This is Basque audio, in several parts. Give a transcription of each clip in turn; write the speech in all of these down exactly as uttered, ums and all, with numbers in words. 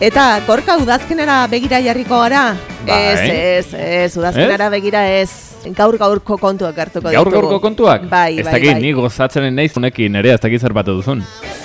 Eta Gorka, udazkenera begira jarriko gara? Bai. Ez, ez, ez, udazkenera Ez? begira ez. Gaur gaurko kontuak hartuko Gaur ditugu. gaurko kontuak? Bai, Ez bai, dakit, bai. ni gozatzen naiz honekin ere, ez dakit zer batu duzun.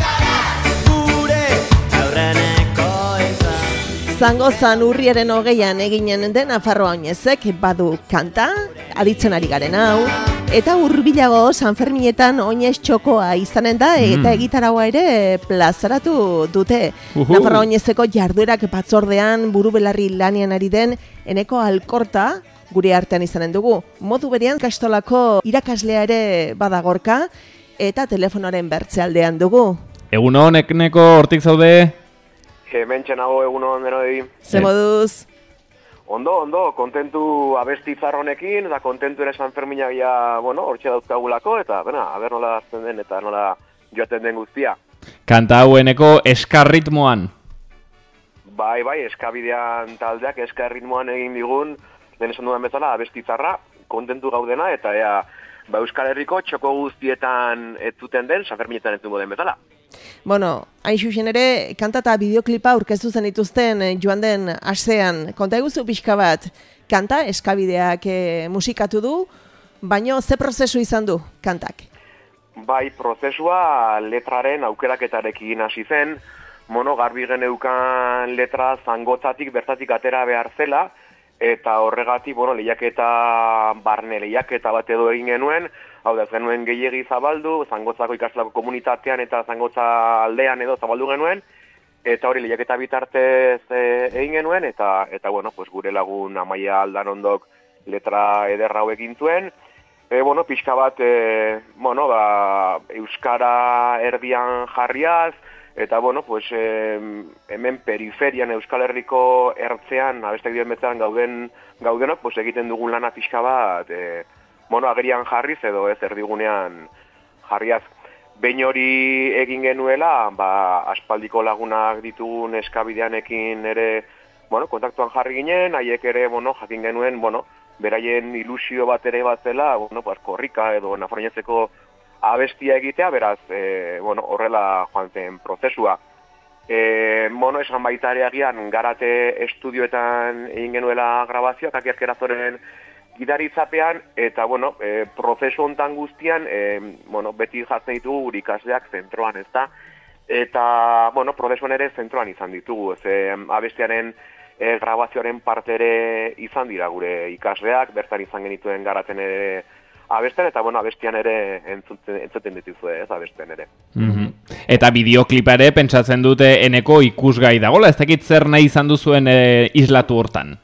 Zango zan urriaren hogeian eginen den Nafarroa Oinezek badu kanta, aditzen ari garen hau, eta hurbilago Sanferminetan Oinez txokoa izanen da, eta egitaraua ere plazaratu dute. Uhu. Nafarroa Oinezeko jarduerak batzordean buru belarri lanian ari den Eneko Alkorta gure artean izanen dugu. Modu berean Kastolako irakaslea ere bada Gorka, eta telefonoaren bertzealdean dugu. Egun honek neko hortik zaude? Hemen txenago egun hon denoi. Ze moduz? Ondo, ondo, kontentu abesti zarronekin, eta kontentu ere Sanferminak ja, bueno, hortxe dauzkagulako, eta, bena, aber nola azten den, eta nola joaten den guztia. Kanta haueneko eskarritmoan. Bai, bai, eskabidean taldeak eskarritmoan egin digun, lehen esan dudan bezala, abesti zarra, kontentu gaudena, eta ea, ba, Euskal Herriko txoko guztietan ez zuten den, Sanferminetan ez dugu den bezala. Bueno, hain xuxen ere, kanta eta bideoklipa aurkeztu zen dituzten eh, joan den astean. Konta eguzu pixka bat, kanta eskabideak eh, musikatu du, baino ze prozesu izan du kantak? Bai, prozesua letraren aukeraketarekin hasi zen, mono garbi geneukan letra zangotzatik bertatik atera behar zela, eta horregatik, bueno, lehiaketa, barne lehiaketa bat edo egin genuen, hau da, genuen gehiegi zabaldu, Zangotzako ikaslako komunitatean eta Zangotza aldean edo zabaldu genuen, eta hori lehiaketa bitartez e, egin genuen, eta, eta bueno, pues gure lagun Amaia Aldanondok letra ederra hau egin zuen. E, bueno, pixka bat, e, bueno, ba, Euskara erdian jarriaz, eta, bueno, pues, e, hemen periferian Euskal Herriko ertzean, abestek dien bezala gauden, gaudenok, pues, egiten dugun lana pixka bat, e, bueno, agerian jarriz edo ez erdigunean jarriaz. Behin hori egin genuela, ba, aspaldiko lagunak ditugun eskabideanekin ere, bueno, kontaktuan jarri ginen, haiek ere, bueno, jakin genuen, bueno, beraien ilusio bat ere bat zela, bueno, pues, korrika edo Nafarroinezeko abestia egitea, beraz, e, bueno, horrela joan zen prozesua. E, bueno, esan baita ere agian, Garate estudioetan egin genuela grabazioak, Akierkerazoren gidaritzapean, eta, bueno, e, prozesu hontan guztian, e, bueno, beti jatzen ditugu gure ikasleak zentroan, ez da? Eta, bueno, prozesuan ere zentroan izan ditugu, ez e, abestiaren e, grabazioaren parte ere izan dira gure ikasleak, bertan izan genituen Garaten ere abesten, eta, bueno, abestian ere entzuten, entzuten dituzue, ez, abesten ere. Mm-hmm. Eta bideoklipa ere pentsatzen dute Eneko ikusgai dagoela, ez dakit zer nahi izan duzuen e, islatu hortan?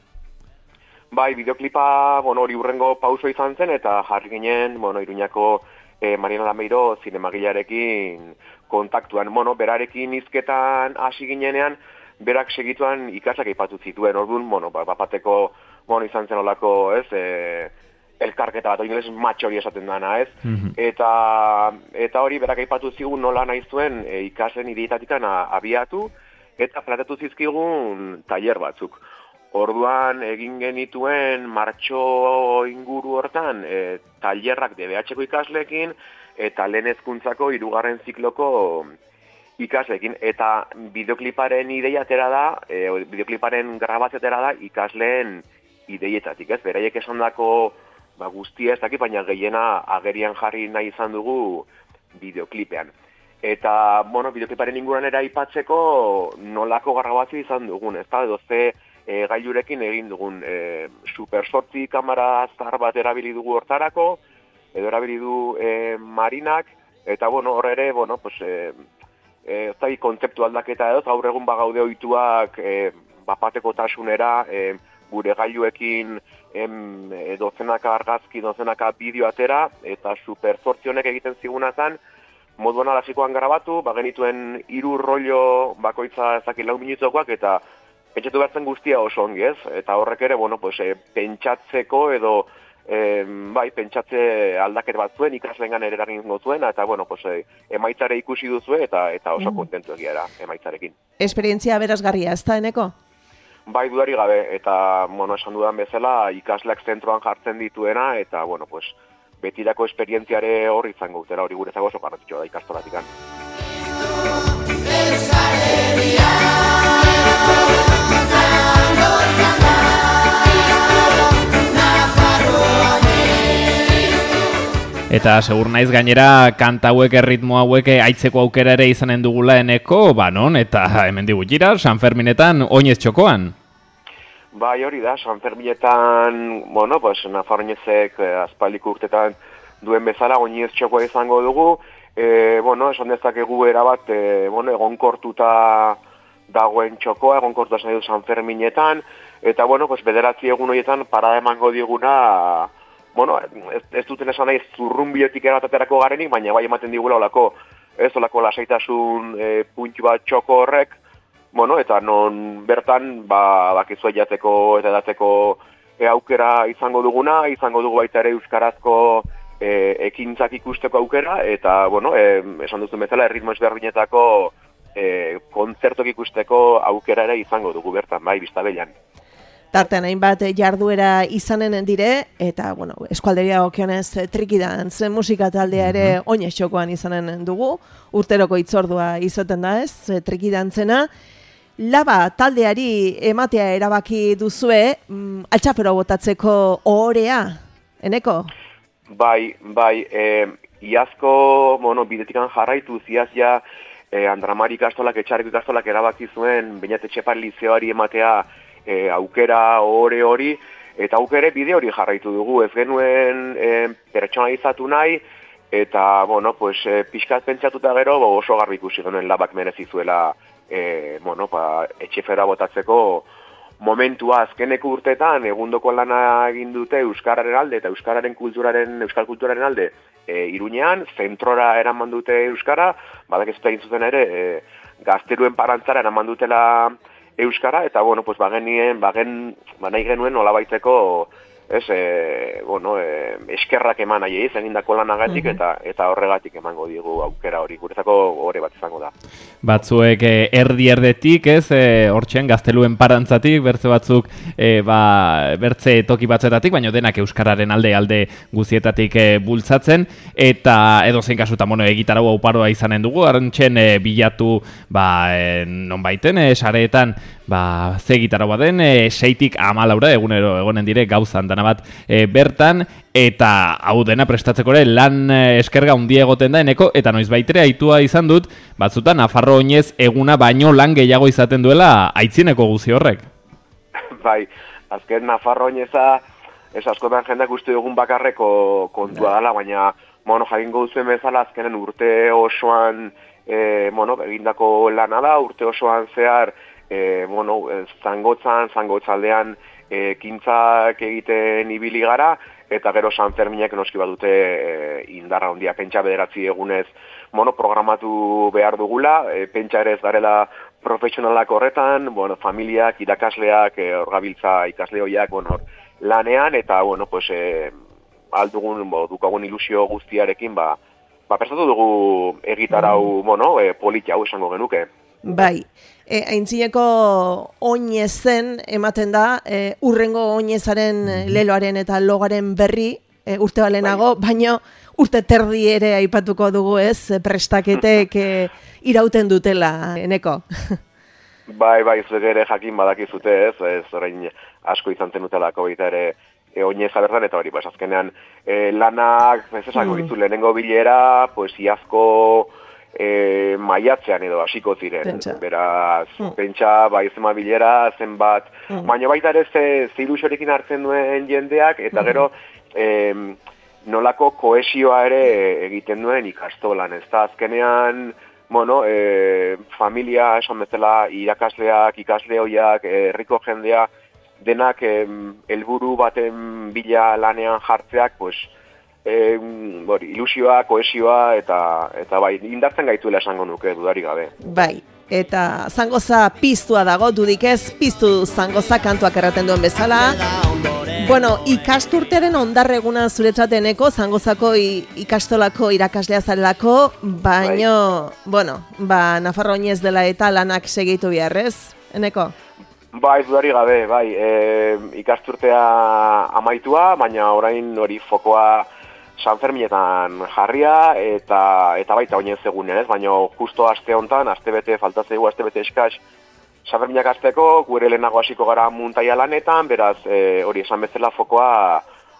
Bai, bideoklipa, bueno, hori urrengo pauso izan zen, eta jarri ginen, bueno, Iruñako eh, Mariana Lameiro zinemagilarekin kontaktuan. Bueno, berarekin hizketan hasi ginenean, berak segituan ikasak aipatu zituen, orduan, bueno, bapateko, bueno, izan zen olako, ez, e, elkarketa bat, ingeles match hori esaten dana, ez? Mm-hmm. Eta, eta hori berak aipatu zigun nola nahi zuen e, ikasen ideitatikan abiatu, eta planteatu zizkigun tailer batzuk. Orduan egin genituen martxo inguru hortan e, tailerrak D B H-ko ikasleekin eta lehen hezkuntzako hirugarren zikloko ikasleekin. Eta bideokliparen ideia atera da, e, bideokliparen grabazio atera da ikasleen ideietatik, ez? Beraiek esandako ba, guztia ez dakit, baina gehiena agerian jarri nahi izan dugu bideoklipean. Eta, bueno, bideokliparen inguruan ere aipatzeko nolako grabazio izan dugun, ez da? Edo ze E, gailurekin egin dugun e, super sortzi kamera zahar bat erabili dugu hortarako, edo erabili du e, Marinak, eta bueno, hor ere, bueno, pues, e, e, zai kontzeptu aldaketa edo, gaur egun bagaude ohituak e, bapateko tasunera, e, gure gailuekin em, e, dozenaka argazki, dozenaka bideo atera, eta super sortzi honek egiten ziguna zen, moduan alasikoan grabatu, bagenituen hiru rollo bakoitza ezakit lau minutukoak, eta pentsatu behar zen guztia oso ongi, ez? Eta horrek ere, bueno, pues, e, pentsatzeko edo, e, bai, pentsatze aldaket bat zuen, ikaslengan ere eragingo zuen, eta, bueno, pues, e, emaitzare ikusi duzue, eta eta oso kontentu egia da, emaitzarekin. Esperientzia berazgarria, ez da, Eneko? Bai, dudari gabe, eta, bueno, esan dudan bezala, ikasleak zentroan jartzen dituena, eta, bueno, pues, betirako esperientziare hor izango utera, hori guretzako oso garrantzitsua da ikastolatikan. Euskal Herria! Eta segur naiz gainera kanta hauek, erritmo hauek aitzeko aukera ere izanen dugula eneko, ba non, eta hemen digutira, San Ferminetan oinez txokoan. Bai, hori da, San Ferminetan, bueno, pues, Nafarroinezek eh, aspaldiko urtetan duen bezala oinez txokoa izango dugu, e, bueno, esan dezakegu erabat, e, bueno, egonkortuta dagoen txokoa, egonkortuta esan dut San Ferminetan, eta, bueno, pues, bederatzi egun horietan parada emango diguna, bueno, ez, ez duten esan nahi zurrunbiotik erataterako garenik, baina bai ematen digula olako, ez olako lasaitasun e, puntu bat txoko horrek, bueno, eta non bertan, ba, bakizua jateko eta edateko e, aukera izango duguna, izango dugu baita ere euskarazko e, ekintzak ikusteko aukera, eta, bueno, e, esan duzun bezala, erritmo ezberdinetako e, kontzertok ikusteko aukera ere izango dugu bertan, bai, biztabellan. Tartean hainbat jarduera izanen dire, eta, bueno, eskualderia okionez trikidantz musika taldea ere mm-hmm. oinez txokoan izanen dugu, urteroko itzordua izaten da ez, trikidantzena. Laba taldeari ematea erabaki duzue, mm, altxapero botatzeko ohorea, eneko? Bai, bai, e, iazko, bueno, bidetikan jarraitu, ziazia e, Andramari ikastolak, etxarriko ikastolak erabaki zuen, bainat etxepar lizeoari ematea E, aukera ohore hori, eta aukere bide hori jarraitu dugu, ez genuen e, pertsonalizatu nahi, eta, bueno, pues, e, pixkat pentsatuta gero, bo, oso garbi ikusi genuen labak merezizuela e, bueno, pa, etxefera botatzeko momentua azkeneko urtetan, egundoko lana egin dute Euskararen alde, eta Euskararen kulturaren, Euskal kulturaren alde, e, Iruñean, zentrora eraman dute Euskara, badak ez egin zuten ere, e, gazteruen parantzara eraman dutela Euskara, eta, bueno, pues, bagenien, bagen, ba, nahi genuen nolabaiteko, ez, e, bueno, e, eskerrak eman nahi, ez, egindako lanagatik, eta eta horregatik emango digu aukera hori, guretzako gore bat izango da. Batzuek e, erdi erdetik, ez, e, hortxen gazteluen parantzatik, bertze batzuk, e, ba, bertze toki batzetatik, baina denak euskararen alde alde guzietatik e, bultzatzen, eta edo zein kasutan, bueno, egitarau auparoa izanen dugu, hartxen e, bilatu, ba, e, non baiten, e, sareetan, ba, ze gitarra den, e, seitik amalaura egunero egonen dire gauzan dana bat e, bertan, eta hau dena prestatzeko ere lan e, eskerga handia egoten da eneko, eta noiz baitere aitua izan dut, batzutan Nafarro oinez eguna baino lan gehiago izaten duela aitzineko guzi horrek. Bai, azken Nafarro oineza, ez askotan jendak uste dugun bakarreko kontua dela, baina, bueno, jakingo duzuen bezala azkenen urte osoan, e, bueno, egindako lana da, urte osoan zehar, E, bueno, zangotzan, zangotzaldean e, kintzak egiten ibili gara, eta gero San Ferminek noski badute e, indarra handia, pentsa bederatzi egunez, bueno, programatu behar dugula, e, pentsa ere ez garela profesionalak horretan, bueno, familiak, irakasleak, e, orgabiltza ikasle hoiak, bueno, lanean, eta, bueno, pues, e, aldugun, bo, dukagun ilusio guztiarekin, ba, ba, prestatu dugu egitarau, bueno, e, politia hau esango genuke. Bai, e, aintzineko oinezen ematen da, e, urrengo oinezaren leloaren eta logaren berri, e, urte balenago, bai. Baina urte terdi ere aipatuko dugu ez, prestaketek e, irauten dutela, eneko. Bai, bai, zuek ere jakin badakizute ez, ez orain asko izan zenutelako baita ere e, oineza bertan, eta hori, pues, azkenean e, lanak, ez esako mm. lehenengo bilera, pues, iazko E, maiatzean edo hasiko ziren. Pentsa. Beraz, mm. pentsa, bai zema bilera, zenbat, mm. baina baita ere ze, ze ilusiorekin hartzen duen jendeak, eta gero e, nolako kohesioa ere egiten duen ikastolan, ez da, azkenean, bueno, e, familia, esan bezala, irakasleak, ikasle hoiak, herriko jendea, denak helburu baten bila lanean jartzeak, pues, E, bori, ilusioa, kohesioa, eta, eta bai, indartzen gaituela esango nuke, dudari gabe. Bai, eta zangoza piztua dago, dudik ez, piztu zangoza kantuak erraten duen bezala. Bueno, ikasturtearen ondarreguna zuretzateneko, zangozako ikastolako irakaslea zarelako, baino, bai. bueno, ba, Nafarro oinez dela eta lanak segitu biharrez, eneko? Bai, dudari gabe, bai, e, ikasturtea amaitua, baina orain hori fokoa San Ferminetan jarria, eta eta baita oinez egunen, ez? Baina justo aste hontan, aste bete, falta zaigu aste bete eskaz, San Ferminak azteko, gure lehenago hasiko gara muntaia lanetan, beraz, e, hori esan bezala fokoa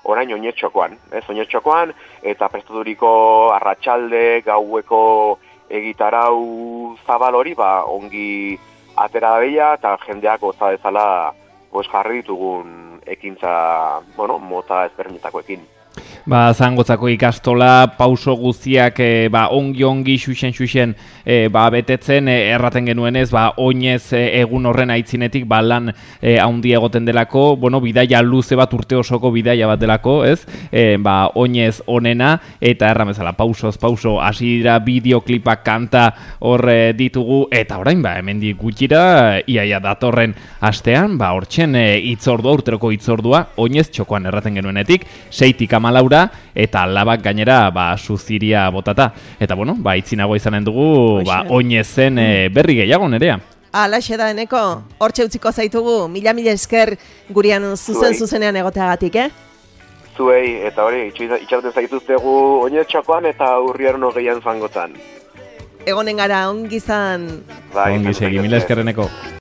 orain oinetxokoan, ez oinetxokoan, eta prestaturiko arratsalde gaueko egitarau zabal hori, ba, ongi atera da bila, eta jendeak goza dezala pues, jarri ditugun ekintza, bueno, mota ezberdinetakoekin. Ba, Zangotzako ikastola pauso guztiak e, ba, ongi-ongi xuxen-xuxen e, ba, betetzen e, erraten genuenez, ba, oinez e, egun horren aitzinetik ba, lan e, haundi egoten delako, bueno, bidaia luze bat urte osoko bidaia bat delako, ez? E, ba, oinez onena, eta erramezala pausoz pauso hasi dira bideoklipak kanta hor e, ditugu, eta orain, ba, hemendik gutxira, iaia datorren astean, ba, hortzen e, itzordua, urteroko itzordua, oinez txokoan erraten genuenetik, seitik amalaura, eta labak gainera ba, suziria botata. Eta bueno, ba, itzinago izanen dugu ba, oinezen e, berri gehiago nerea. Alaxe da, Eneko, hortxe utziko zaitugu, mila-mila esker gurian zuzen-zuzenean egoteagatik, eh? Zuei, eta hori, itxaroten zaituztegu oinetxokoan eta urriaren hogeian Zangotzan. Egonen gara, ongi izan. Bai, ongi segi, mila esker, Eneko.